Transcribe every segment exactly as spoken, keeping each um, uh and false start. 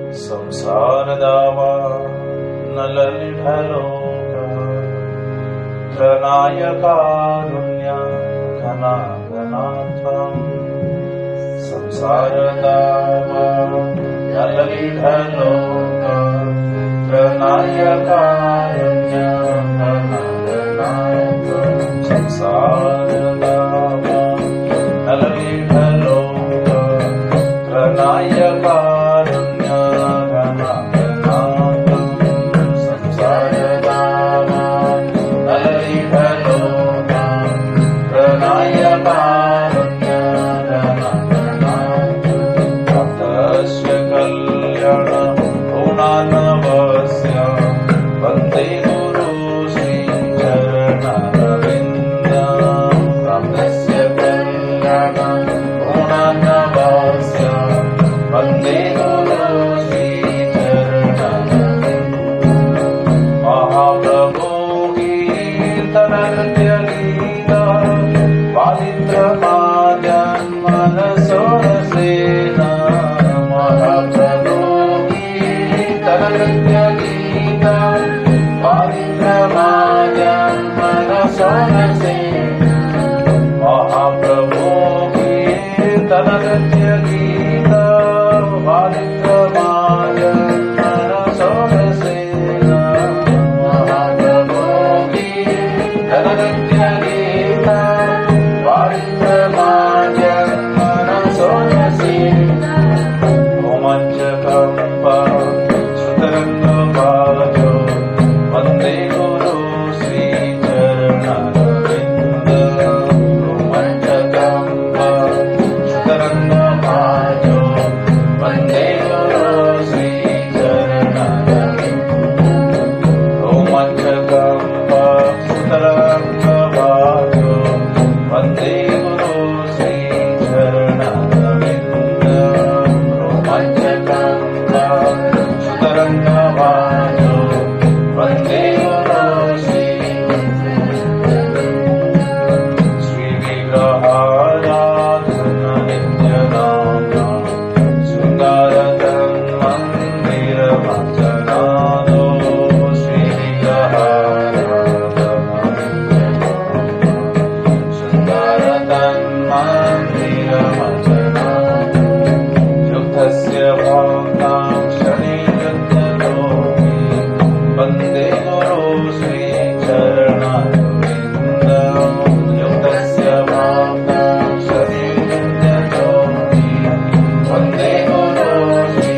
ಸಂಸಾರದಾವ ನಲನಿಢಲೋಕ ತ್ರನಾಯ ಕಾರುಣ್ಯ ಘನ ಘನಾಥಂ ಸಂಸಾರದಾವ ನಲನಿಢಲೋಕ ತ್ರನಾಯ ಕಾರುಣ್ಯ ಘನ ಘನಾಥಂ ಸಂಸಾರದಾವ ನಲನಿಢಲೋಕ ತ್ರನಾಯ ಕಾರುಣ್ಯ ಘನ ಘನಾಥಂ ಸಂಸಾರದಾವ ನಲನಿಢಲೋಕ ತ್ರನಾಯ ಕಾರುಣ್ಯ ಘನ ಘನಾಥಂ ಭಕ್ತಸ್ಯ ಕಲ್ಯಾಣ ಗುಣಾನವಸ್ಯ ವಂದೇ ಗುರು ಶ್ರೀ ಚರಣಾರವಿಂದ ಭಕ್ತಸ್ಯ ಕಲ್ಯಾಣ ಗುಣಾನವಸ್ಯ ವಂದೇ ಗುರು ಶ್ರೀ ಚರಣಾರವಿಂದ ಮಹಾಪ್ರಭು ಕೀರ್ತನೃತ್ಯ ಗೀತ ಪಾಲಿತ್ರ ಮಾಜನ್ಮನಸೋರಸೇನ ಮಹಾಪ್ರಭು ಕೀರ್ತನೃತ್ಯ ಗೀತ ಪಾಲಿತ್ರ ಮಾಜನ್ಮನಸೋರಸೇನ ಮಹಾಪ್ರಭು ಕೀರ್ತನೃತ್ಯ ಗೀತ ಪಾಲಿತ್ರ ಮಾಜನ್ಮನಸೋರಸೇನ ಮಹಾಪ್ರಭು ಕೀರ್ತನೃತ್ಯ ಗೀತ ಪಾಲಿತ್ರ ಮಾಜನ್ಮನಸೋರಸೇನ ರೋಮಾಂಚಕಂಪ ಶ್ರುತರಂಗಪಾಜೋ ವಂದೇ ಗುರು ಶ್ರೀ ಚರಣಾರವಿಂದ ರೋಮಾಂಚಕಂಪ ಶ್ರುತರಂಗಪಾಜೋ ವಂದೇ ಗುರು ಶ್ರೀ ಚರಣಾರವಿಂದ ರೋಮಾಂಚಕಂಪ ಶ್ರುತರಂಗಪಾಜೋ ವಂದೇ ಗುರು ಶ್ರೀ ಚರಣಾರವಿಂದ ರೋಮಾಂಚಕಂಪ ಶ್ರುತರಂಗಪಾಜೋ ವಂದೇ ಗುರು ಶ್ರೀ ಶ್ರೀ ವಿಗ್ರಹಾರಾಧನ ನಿತ್ಯನಾಮ ಶೃಂಗಾರ ತನ್ಮಂದಿರ ವಚನಾದೋ ಶ್ರೀ ವಿಗ್ರಹಾರಾಧನ ಶೃಂಗಾರ ತನ್ಮಂದಿರ ವಚನಾದೋ ಯುಕ್ತಸ್ಯ ಭಕ್ತಾಂ ಶನಿಯುಕ್ತಯೋಗಿ ವಂದೇ ಗುರು ಶ್ರೀ ಚರಣಾರವಿಂದ ಯುಕ್ತಸ್ಯ ಭಕ್ತಾಂ ಶನಿಯುಕ್ತಯೋಗಿ ವಂದೇ ಗುರು ಶ್ರೀ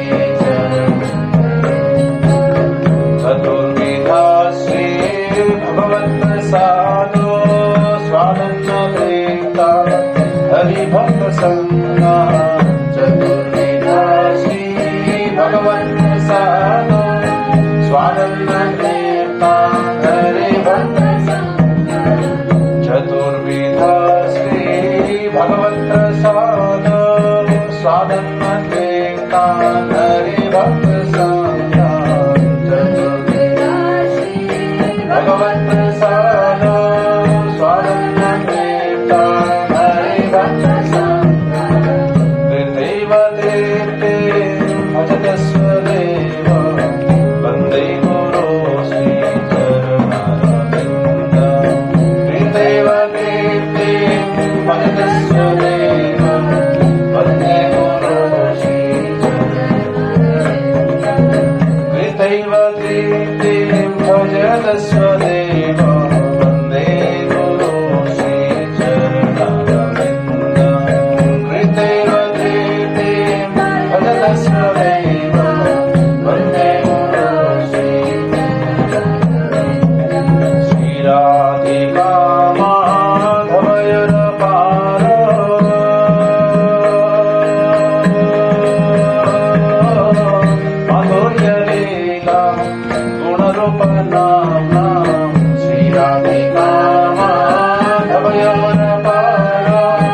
ಚತುರ್ವಿಧ ಶ್ರೀ ಭಗವತ್ಪ್ರಸಾದೋ ಸ್ವಾನಂದತೀರ್ಥ ಹರಿಭಕ್ತ ಸಂಗ ಚತುರ್ವಿಧ ಶ್ರೀ ಭಗವತ್ಪ್ರಸಾದೋ ಸ್ವಾನಂದತೀರ್ಥ ಹರಿಭಕ್ತ ಸಂಗ ಚತುರ್ವಿಧ ಶ್ರೀ ಭಗವತ್ಪ್ರಸಾದೋ ಸ್ವಾನಂದತೀರ್ಥ ಹರಿಭಕ್ತ ಸಂಗ ಚತುರ್ವಿಧ ಶ್ರೀ ಭಗವತ್ಪ್ರಸಾದೋ ಸ್ವಾನಂದತೀರ್ಥ ಹರಿಭಕ್ತ ಸಂಗ ತ್ರಿದೇವ ದೇವತೆ ಭಜತ ಸ್ವದೇವ ವಂದೇ ಗುರು ಶ್ರೀ ಚರಣಾರವಿಂದ ತ್ರಿದೇವ ದೇವತೆ ಭಜತ ಸ್ವದೇವ ವಂದೇ ಗುರು ಶ್ರೀ ಚರಣಾರವಿಂದ ತ್ರಿದೇವ ದೇವತೆ ಭಜತ ಸ್ವದೇವ ವಂದೇ ಗುರು ಶ್ರೀ ಚರಣಾರವಿಂದ ತ್ರಿದೇವ ದೇವತೆ ಭಜತ ಸ್ವದೇವ ವಂದೇ ಗುರು ಶ್ರೀ ಶ್ರೀರಾಧಿಕಾ ಮಾಧವಯರ ಪಾರ ಮಾಧುರ್ಯ ಲೀಲಾ ಗುಣರೂಪ ನಾಮ ಶ್ರೀರಾಧಿಕಾ ಮಾಧವಯರ ಪಾರ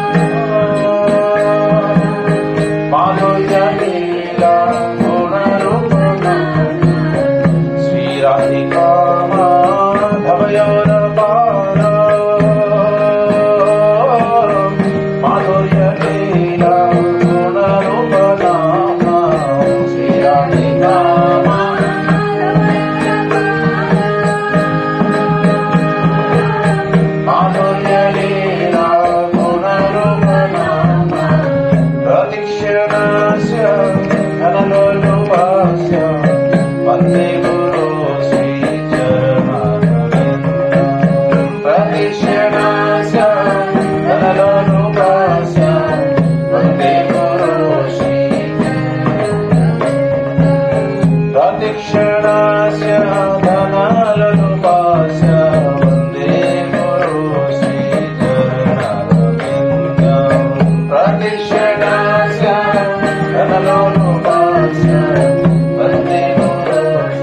ಮಾಧುರ್ಯ ಲೀಲಾ ಗುಣರೂಪ ನಾಮ ಶ್ರೀರಾಧಿಕಾ ಮಾಧವಯರ ಪಾರ ಮಾಧುರ್ಯ ಲೀಲಾ ಗುಣರೂಪ ನಾಮ ಶ್ರೀರಾಧಿಕಾ धनलोलुपस्य वन्दे गुरो श्रीचरणारविन्दम् प्रदक्षिणास्य धनलोलुपस्य वन्दे गुरो श्रीचरणारविन्दम् प्रदक्षिणास्य धनलोलुपस्य वन्दे गुरो श्रीचरणारविन्दम् प्रदक्षिणास्य धनलोलुपस्य वन्दे गुरो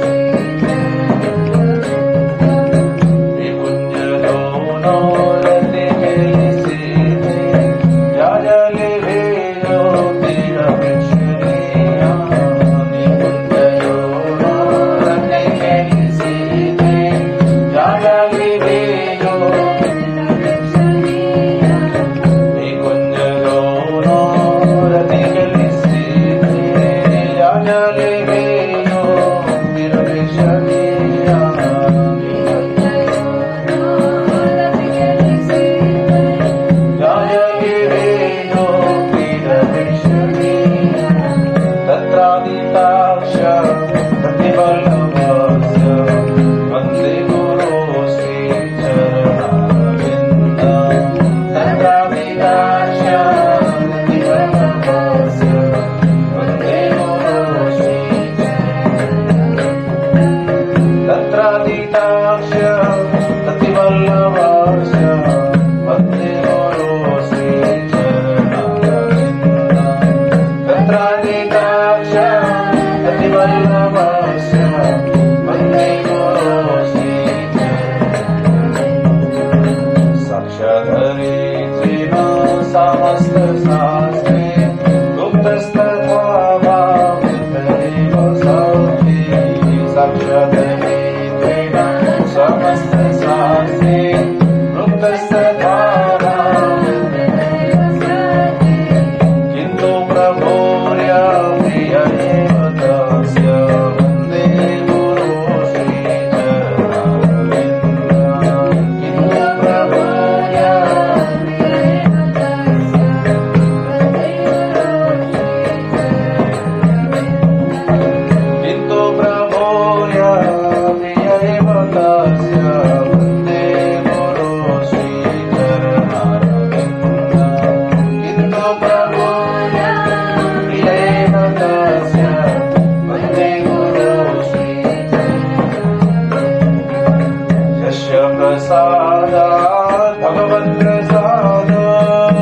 विपुञ्जलोनो रतिवेलिसिते जाजलिवेयो तिरभिक्षुरीया विपुञ्जलोनो रतिवेलिसिते जाजलिवेयो विपुञ्जलोनो रतिवेलिसिते जाजलिवेयो तिरभिक्षुरीया जाजलिवेयो तिरभिक्षुरीया तत्रादिताक्ष प्रतिवल्लभस्य वन्दे गुरो श्रीचरणारविन्दम् तत्रादिताक्ष प्रतिवल्लभस्य वन्दे गुरो श्रीचरणारविन्दम् तत्रादिताक्ष प्रतिवल्लभस्य वन्दे गुरो श्रीचरणारविन्दम् तत्रादिताक्ष प्रतिवल्लभस्य वन्दे गुरो श्रीचरणारविन्दम् साक्षाधरित्रिण समस्तशास्त्रे गुप्तस्तथा भावृतैव सौखे साक्षाधरित्रिण समस्तशास्त्रे गुप्तस्तथा भावृतैव सौखे किन्तु प्रभोर्य प्रिय एव तस्य वन्दे गुरो श्रीचरणारविन्दम् किन्तु प्रभोर्य प्रिय एव तस्य वन्दे गुरो श्रीचरणारविन्दम् किन्तु प्रभोर्य प्रिय एव तस्य वन्दे गुरो श्रीचरणारविन्दम् किन्तु प्रभोर्य प्रिय एव तस्य वन्दे गुरो श्रीचरणारविन्दम् यस्य प्रसादात् भगवत्प्रसादात्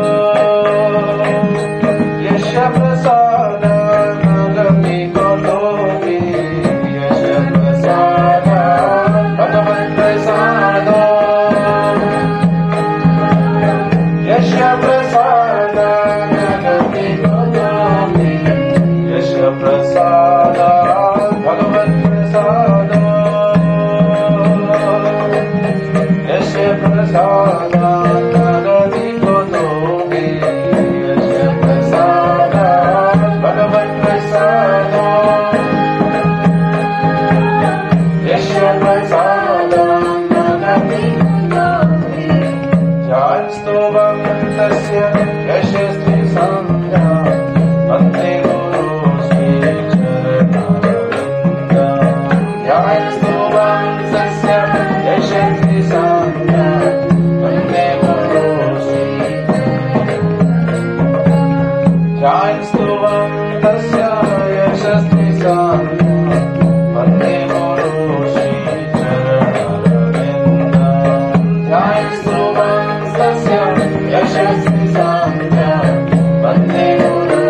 यस्य प्रसादात् नगमि कोलोऽपि यस्य प्रसादात् भगवत्प्रसादात् यस्य प्रसादात् नगमि कोलोऽपि यस्य प्रसादात् भगवत्प्रसादात् यस्य प्रसादात् नगमि कोलोऽपि यस्य प्रसादात् भगवत्प्रसादात् यस्य प्रसादात् नगमि कोलोऽपि ध्यानस्तुवं तस्य यशस्वी संज्ञा वन्दे गुरो श्रीचरणारविन्दम् ध्यानस्तुवं तस्य यशस्वी संज्ञा वन्दे गुरो श्रीचरणारविन्दम् ध्यानस्तुवं तस्य यशस्वी संज्ञा वन्दे गुरो श्रीचरणारविन्दम् ध्यानस्तुवं तस्य यशस्वी संज्ञा वन्दे गुरो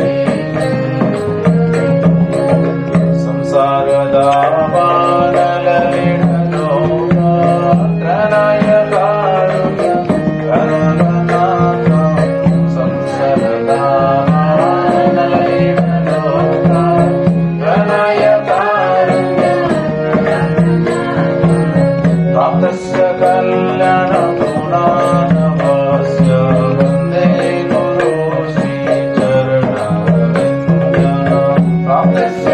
श्रीचरणारविन्दम् संसारदावानललितलोकत्रनय कारुण्य गणनाथं संसारदावानललितलोकत्रनय कारुण्य प्राप्तस्य कल्याणगुणानभस्य वन्दे गुरो श्रीचरणारविन्दम् प्राप्तस्य